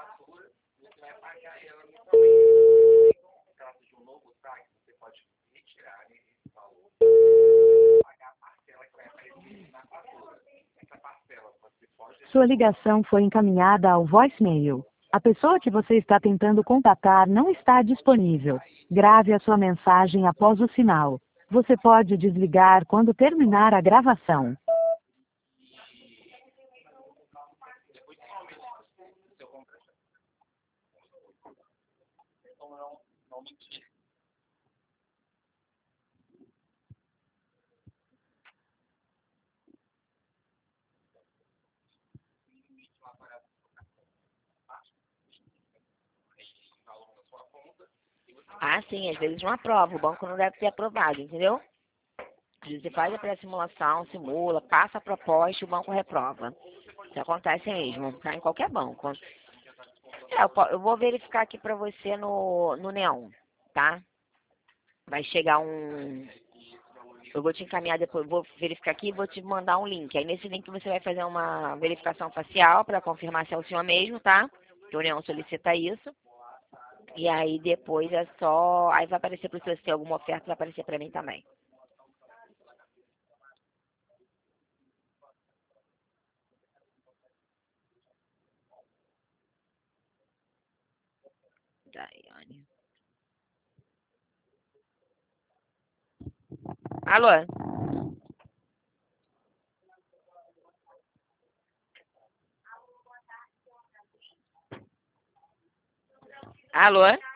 Sua ligação foi encaminhada ao voicemail. A pessoa que você está tentando contatar não está disponível. Grave a sua mensagem após o sinal. Você pode desligar quando terminar a gravação. Ah, sim, às vezes não aprova, o banco não deve ter aprovado, entendeu? Às vezes você faz a pré-simulação, simula, passa a proposta e o banco reprova. Isso acontece mesmo, tá? Em qualquer banco. Eu vou verificar aqui pra você no Neon, tá? Vai chegar um... Eu vou te encaminhar depois, vou verificar aqui e vou te mandar um link. Aí nesse link você vai fazer uma verificação facial para confirmar se é o senhor mesmo, tá? Que o Neon solicita isso. E aí depois é só... Aí vai aparecer para o senhor se tem alguma oferta, vai aparecer para mim também. Daiane. Alô? Alô?